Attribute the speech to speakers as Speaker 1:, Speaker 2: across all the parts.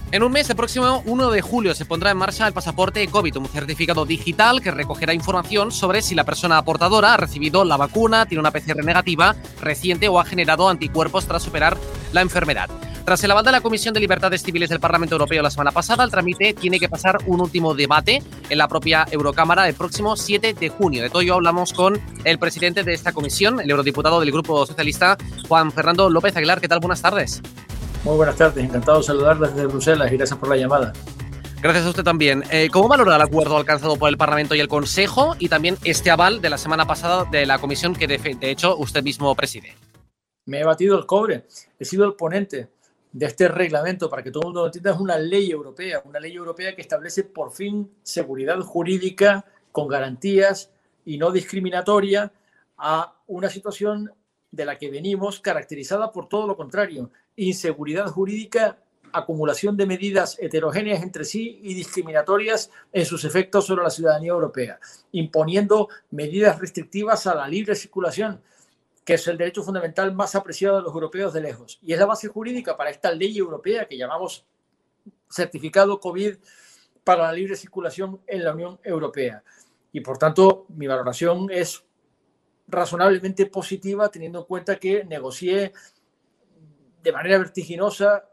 Speaker 1: En un mes, el próximo 1 de julio, se pondrá en marcha el pasaporte COVID, un certificado digital que recogerá información sobre si la persona portadora ha recibido la vacuna, tiene una PCR negativa reciente o ha generado anticuerpos tras superar la enfermedad. Tras el aval de la Comisión de Libertades Civiles del Parlamento Europeo la semana pasada, el trámite tiene que pasar un último debate en la propia Eurocámara el próximo 7 de junio. De todo ello hablamos con el presidente de esta comisión, el eurodiputado del Grupo Socialista, Juan Fernando López Aguilar. ¿Qué tal? Buenas tardes.
Speaker 2: Muy buenas tardes, encantado de saludarles desde Bruselas y gracias por la llamada.
Speaker 1: Gracias a usted también. ¿Cómo valora el acuerdo alcanzado por el Parlamento y el Consejo y también este aval de la semana pasada de la comisión que de hecho usted mismo preside?
Speaker 2: Me he batido el cobre, he sido el ponente de este reglamento, para que todo el mundo lo entienda. Es una ley europea que establece por fin seguridad jurídica con garantías y no discriminatoria a una situación de la que venimos caracterizada por todo lo contrario: inseguridad jurídica, acumulación de medidas heterogéneas entre sí y discriminatorias en sus efectos sobre la ciudadanía europea, imponiendo medidas restrictivas a la libre circulación, que es el derecho fundamental más apreciado de los europeos de lejos. Y es la base jurídica para esta ley europea que llamamos certificado COVID para la libre circulación en la Unión Europea. Y por tanto, mi valoración es razonablemente positiva, teniendo en cuenta que negocié de manera vertiginosa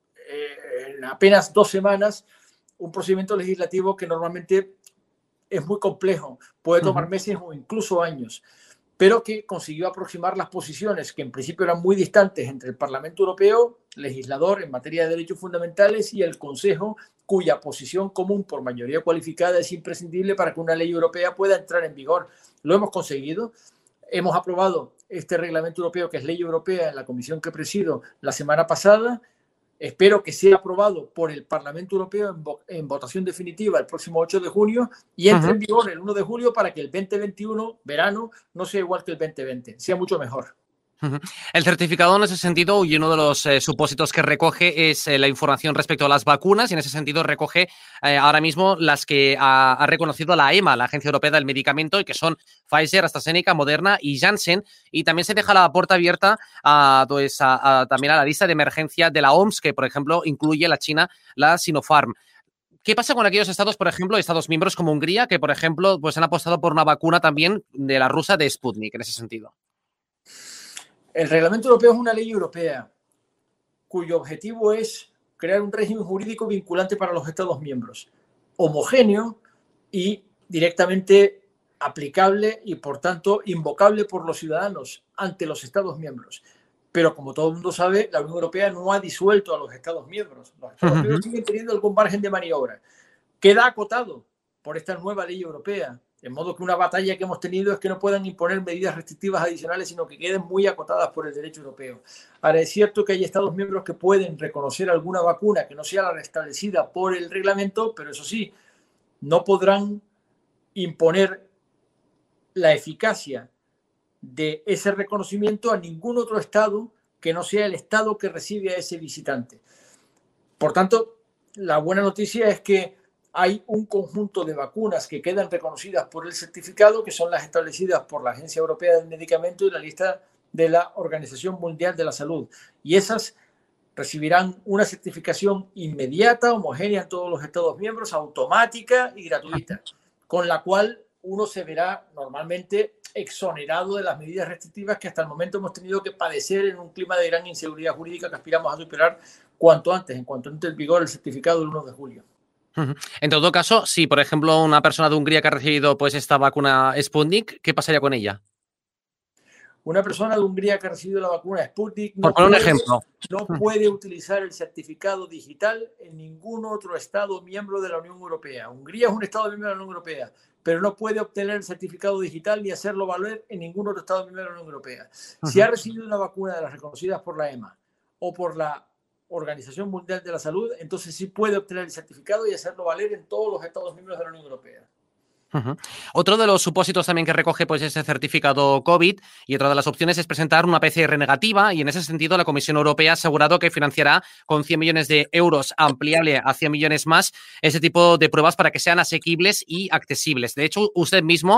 Speaker 2: en apenas 2 semanas un procedimiento legislativo que normalmente es muy complejo, puede tomar meses o incluso años, pero que consiguió aproximar las posiciones que en principio eran muy distantes entre el Parlamento Europeo, legislador en materia de derechos fundamentales, y el Consejo, cuya posición común por mayoría cualificada es imprescindible para que una ley europea pueda entrar en vigor. Lo hemos conseguido. Hemos aprobado este reglamento europeo, que es ley europea, en la comisión que presido la semana pasada. Espero que sea aprobado por el Parlamento Europeo en votación definitiva el próximo 8 de junio y entre en vigor el 1 de julio para que el 2021, verano, no sea igual que el 2020, sea mucho mejor.
Speaker 1: El certificado, en ese sentido, y uno de los supósitos que recoge es la información respecto a las vacunas, y en ese sentido recoge ahora mismo las que ha reconocido la EMA, la Agencia Europea del Medicamento, y que son Pfizer, AstraZeneca, Moderna y Janssen. Y también se deja la puerta abierta también a la lista de emergencia de la OMS, que, por ejemplo, incluye la China, la Sinopharm. ¿Qué pasa con aquellos estados, por ejemplo, estados miembros como Hungría, que, por ejemplo, pues han apostado por una vacuna también de la rusa de Sputnik, en ese sentido?
Speaker 2: El reglamento europeo es una ley europea cuyo objetivo es crear un régimen jurídico vinculante para los Estados miembros, homogéneo y directamente aplicable y, por tanto, invocable por los ciudadanos ante los Estados miembros. Pero, como todo el mundo sabe, la Unión Europea no ha disuelto a los Estados miembros. Los Estados miembros siguen teniendo algún margen de maniobra. Queda acotado por esta nueva ley europea. De modo que una batalla que hemos tenido es que no puedan imponer medidas restrictivas adicionales, sino que queden muy acotadas por el derecho europeo. Ahora, es cierto que hay Estados miembros que pueden reconocer alguna vacuna que no sea la restablecida por el reglamento, pero eso sí, no podrán imponer la eficacia de ese reconocimiento a ningún otro Estado que no sea el Estado que recibe a ese visitante. Por tanto, la buena noticia es que hay un conjunto de vacunas que quedan reconocidas por el certificado, que son las establecidas por la Agencia Europea del Medicamento y la lista de la Organización Mundial de la Salud. Y esas recibirán una certificación inmediata, homogénea en todos los Estados miembros, automática y gratuita, con la cual uno se verá normalmente exonerado de las medidas restrictivas que hasta el momento hemos tenido que padecer en un clima de gran inseguridad jurídica que aspiramos a superar cuanto antes, en cuanto entre en vigor el certificado del 1 de julio.
Speaker 1: En todo caso, si por ejemplo una persona de Hungría que ha recibido pues esta vacuna Sputnik, ¿qué pasaría con ella?
Speaker 2: Una persona de Hungría que ha recibido la vacuna Sputnik
Speaker 1: Por poner un ejemplo.
Speaker 2: no puede utilizar el certificado digital en ningún otro Estado miembro de la Unión Europea. Hungría es un Estado miembro de la Unión Europea, pero no puede obtener el certificado digital ni hacerlo valer en ningún otro Estado miembro de la Unión Europea. Si ha recibido una vacuna de las reconocidas por la EMA o por la Organización Mundial de la Salud, entonces sí puede obtener el certificado y hacerlo valer en todos los Estados miembros de la Unión Europea.
Speaker 1: Ujú. Otro de los supósitos también que recoge pues ese certificado COVID y otra de las opciones es presentar una PCR negativa y en ese sentido la Comisión Europea ha asegurado que financiará con 100 millones de euros ampliable a 100 millones más ese tipo de pruebas para que sean asequibles y accesibles. De hecho, usted mismo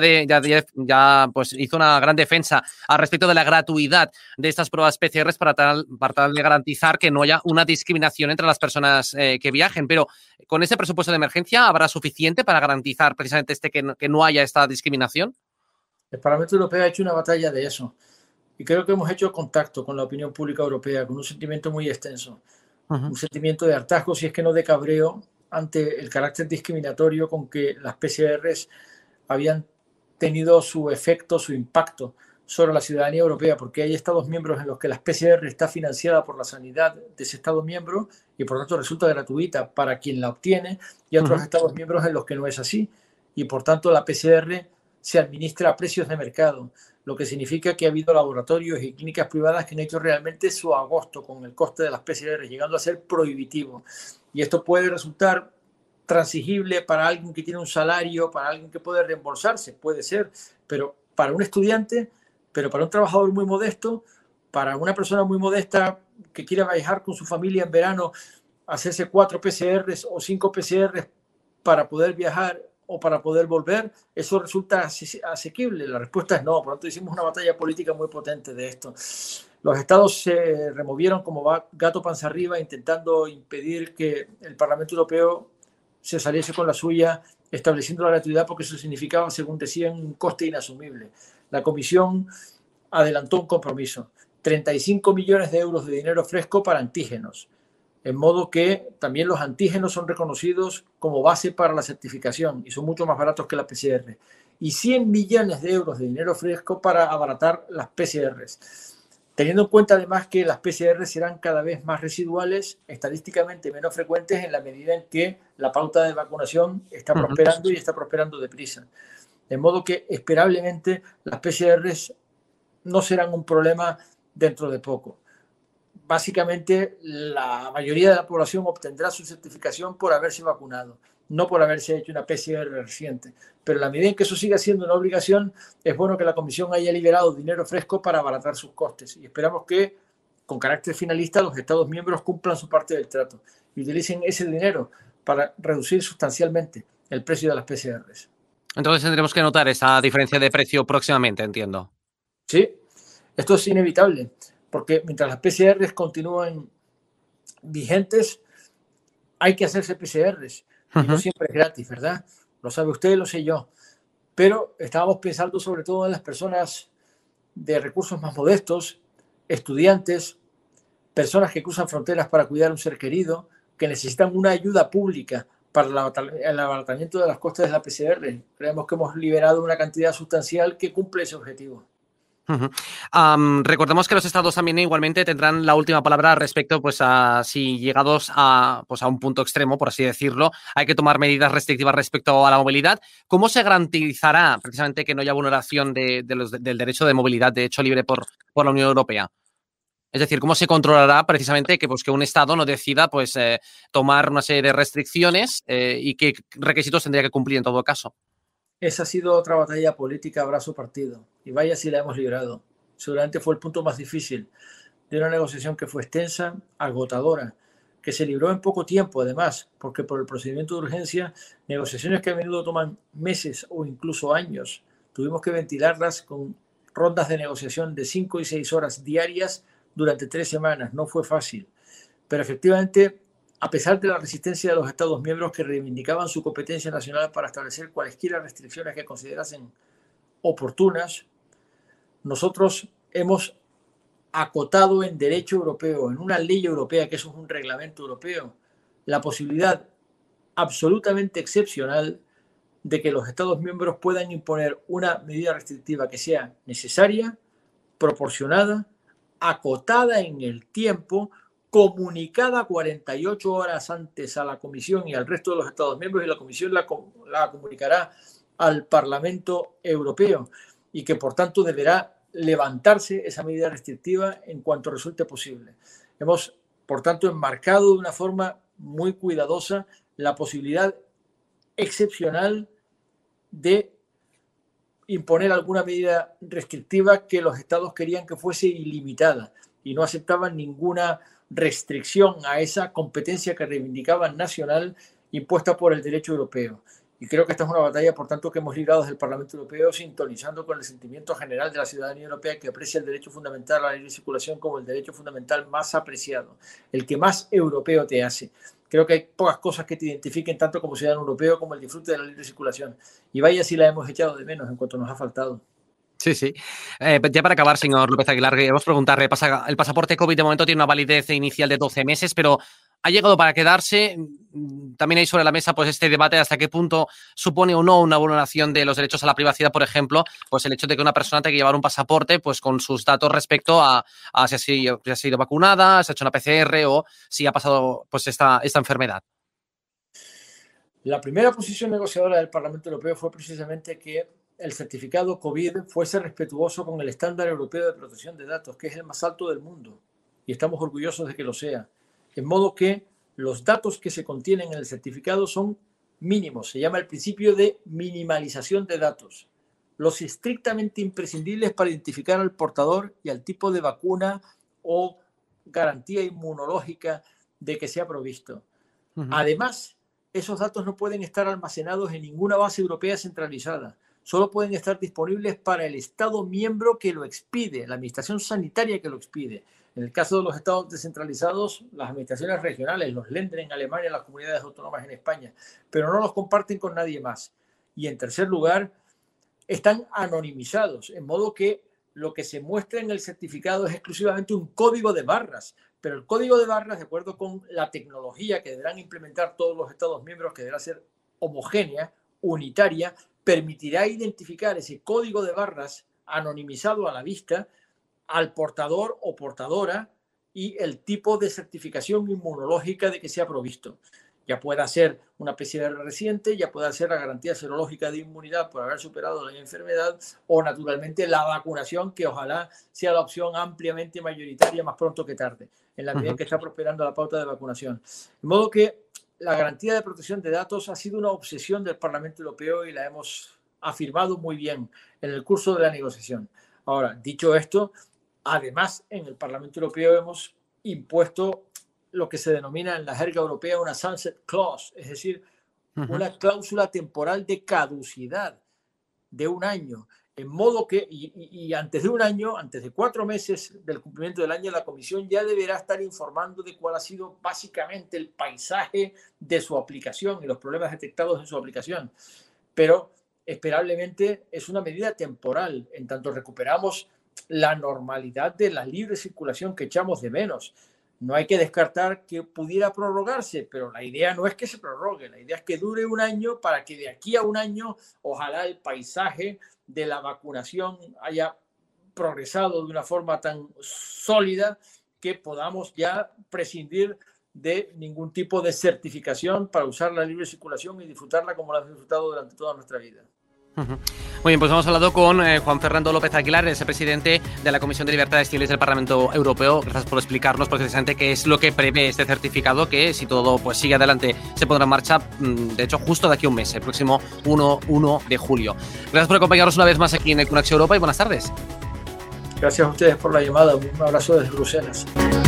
Speaker 1: ya pues hizo una gran defensa al respecto de la gratuidad de estas pruebas PCR para tal de garantizar que no haya una discriminación entre las personas que viajen. Pero con ese presupuesto de emergencia, ¿habrá suficiente para garantizar precisamente que no haya esta discriminación?
Speaker 2: El Parlamento Europeo ha hecho una batalla de eso y creo que hemos hecho contacto con la opinión pública europea, con un sentimiento muy extenso, un sentimiento de hartazgo, si es que no de cabreo, ante el carácter discriminatorio con que las PCRs habían tenido su efecto, su impacto sobre la ciudadanía europea, porque hay Estados miembros en los que la PCR está financiada por la sanidad de ese Estado miembro y por tanto resulta gratuita para quien la obtiene, y otros Estados miembros en los que no es así, y por tanto la PCR se administra a precios de mercado, lo que significa que ha habido laboratorios y clínicas privadas que han hecho realmente su agosto con el coste de las PCR, llegando a ser prohibitivo. Y esto puede resultar transigible para alguien que tiene un salario, para alguien que puede reembolsarse, puede ser, pero para un estudiante, pero para un trabajador muy modesto, para una persona muy modesta que quiera viajar con su familia en verano, hacerse 4 PCRs o 5 PCRs para poder viajar o para poder volver, eso resulta asequible. La respuesta es no. Por lo tanto, hicimos una batalla política muy potente de esto. Los estados se removieron como gato panza arriba, intentando impedir que el Parlamento Europeo se saliese con la suya, estableciendo la gratuidad, porque eso significaba, según decían, un coste inasumible. La Comisión adelantó un compromiso: 35 millones de euros de dinero fresco para antígenos, en modo que también los antígenos son reconocidos como base para la certificación y son mucho más baratos que la PCR. Y 100 millones de euros de dinero fresco para abaratar las PCRs. Teniendo en cuenta además que las PCR serán cada vez más residuales, estadísticamente menos frecuentes en la medida en que la pauta de vacunación está prosperando y está prosperando deprisa. De modo que esperablemente las PCRs no serán un problema dentro de poco. Básicamente la mayoría de la población obtendrá su certificación por haberse vacunado, no por haberse hecho una PCR reciente. Pero en la medida en que eso siga siendo una obligación, es bueno que la Comisión haya liberado dinero fresco para abaratar sus costes. Y esperamos que, con carácter finalista, los Estados miembros cumplan su parte del trato y utilicen ese dinero para reducir sustancialmente el precio de las PCRs.
Speaker 1: Entonces tendremos que notar esa diferencia de precio próximamente, entiendo.
Speaker 2: Sí, esto es inevitable, porque mientras las PCRs continúan vigentes, hay que hacerse PCRs. Y no siempre es gratis, ¿verdad? Lo sabe usted, lo sé yo. Pero estábamos pensando sobre todo en las personas de recursos más modestos, estudiantes, personas que cruzan fronteras para cuidar a un ser querido, que necesitan una ayuda pública para el abaratamiento de las costas de la PCR. Creemos que hemos liberado una cantidad sustancial que cumple ese objetivo.
Speaker 1: Recordemos que los estados también igualmente tendrán la última palabra respecto pues a si llegados a un punto extremo, por así decirlo, hay que tomar medidas restrictivas respecto a la movilidad. ¿Cómo se garantizará precisamente que no haya vulneración del derecho de movilidad, de hecho libre por la Unión Europea? Es decir, ¿cómo se controlará precisamente que un Estado no decida tomar una serie de restricciones y qué requisitos tendría que cumplir en todo caso?
Speaker 2: Esa ha sido otra batalla política a brazo partido. Y vaya si la hemos librado. Seguramente fue el punto más difícil de una negociación que fue extensa, agotadora, que se libró en poco tiempo, además, porque por el procedimiento de urgencia, negociaciones que a menudo toman meses o incluso años, tuvimos que ventilarlas con rondas de negociación de 5 y 6 horas diarias durante 3 semanas. No fue fácil. Pero efectivamente, a pesar de la resistencia de los Estados miembros que reivindicaban su competencia nacional para establecer cualesquiera restricciones que considerasen oportunas, nosotros hemos acotado en derecho europeo, en una ley europea, que eso es un reglamento europeo, la posibilidad absolutamente excepcional de que los Estados miembros puedan imponer una medida restrictiva que sea necesaria, proporcionada, acotada en el tiempo, comunicada 48 horas antes a la Comisión y al resto de los Estados miembros, y la Comisión la comunicará al Parlamento Europeo, y que por tanto deberá levantarse esa medida restrictiva en cuanto resulte posible. Hemos, por tanto, enmarcado de una forma muy cuidadosa la posibilidad excepcional de imponer alguna medida restrictiva que los estados querían que fuese ilimitada y no aceptaban ninguna restricción a esa competencia que reivindicaban nacional impuesta por el derecho europeo. Y creo que esta es una batalla, por tanto, que hemos librado desde el Parlamento Europeo, sintonizando con el sentimiento general de la ciudadanía europea, que aprecia el derecho fundamental a la libre circulación como el derecho fundamental más apreciado, el que más europeo te hace. Creo que hay pocas cosas que te identifiquen tanto como ciudadano europeo como el disfrute de la libre circulación. Y vaya si la hemos echado de menos en cuanto nos ha faltado.
Speaker 1: Sí, sí. Ya para acabar, señor López Aguilar, queremos preguntarle, el pasaporte COVID de momento tiene una validez inicial de 12 meses, pero ¿ha llegado para quedarse? También hay sobre la mesa pues este debate hasta qué punto supone o no una vulneración de los derechos a la privacidad, por ejemplo, pues el hecho de que una persona tenga que llevar un pasaporte pues con sus datos respecto a si ha sido vacunada, si ha hecho una PCR o si ha pasado pues esta enfermedad.
Speaker 2: La primera posición negociadora del Parlamento Europeo fue precisamente que el certificado COVID fuese respetuoso con el estándar europeo de protección de datos, que es el más alto del mundo, y estamos orgullosos de que lo sea. En modo que los datos que se contienen en el certificado son mínimos. Se llama el principio de minimalización de datos. Los estrictamente imprescindibles para identificar al portador y al tipo de vacuna o garantía inmunológica de que se ha provisto. Además, esos datos no pueden estar almacenados en ninguna base europea centralizada. Solo pueden estar disponibles para el Estado miembro que lo expide, la administración sanitaria que lo expide. En el caso de los estados descentralizados, las administraciones regionales, los Länder en Alemania, las comunidades autónomas en España, pero no los comparten con nadie más. Y en tercer lugar, están anonimizados, en modo que lo que se muestra en el certificado es exclusivamente un código de barras, pero el código de barras, de acuerdo con la tecnología que deberán implementar todos los estados miembros, que deberá ser homogénea, unitaria, permitirá identificar ese código de barras anonimizado a la vista al portador o portadora y el tipo de certificación inmunológica de que se ha provisto. Ya pueda ser una PCR reciente, ya pueda ser la garantía serológica de inmunidad por haber superado la enfermedad o, naturalmente, la vacunación, que ojalá sea la opción ampliamente mayoritaria más pronto que tarde, en la medida en que está prosperando la pauta de vacunación. De modo que la garantía de protección de datos ha sido una obsesión del Parlamento Europeo y la hemos afirmado muy bien en el curso de la negociación. Ahora, dicho esto, además en el Parlamento Europeo hemos impuesto lo que se denomina en la jerga europea una sunset clause, es decir, una cláusula temporal de caducidad de un año, en modo que, y antes de un año, antes de 4 meses del cumplimiento del año, la Comisión ya deberá estar informando de cuál ha sido básicamente el paisaje de su aplicación y los problemas detectados en su aplicación. Pero esperablemente es una medida temporal, en tanto recuperamos la normalidad de la libre circulación que echamos de menos. No hay que descartar que pudiera prorrogarse, pero la idea no es que se prorrogue, la idea es que dure un año para que de aquí a un año ojalá el paisaje de la vacunación haya progresado de una forma tan sólida que podamos ya prescindir de ningún tipo de certificación para usar la libre circulación y disfrutarla como la hemos disfrutado durante toda nuestra vida.
Speaker 1: Muy bien, pues hemos hablado con Juan Fernando López Aguilar, es el presidente de la Comisión de Libertades Civiles del Parlamento Europeo. Gracias por explicarnos precisamente qué es lo que prevé este certificado, que si todo pues sigue adelante se pondrá en marcha, de hecho, justo de aquí a un mes, el próximo 1 de julio. Gracias por acompañarnos una vez más aquí en el Conexión Europa y buenas tardes.
Speaker 2: Gracias a ustedes por la llamada. Un abrazo desde Bruselas.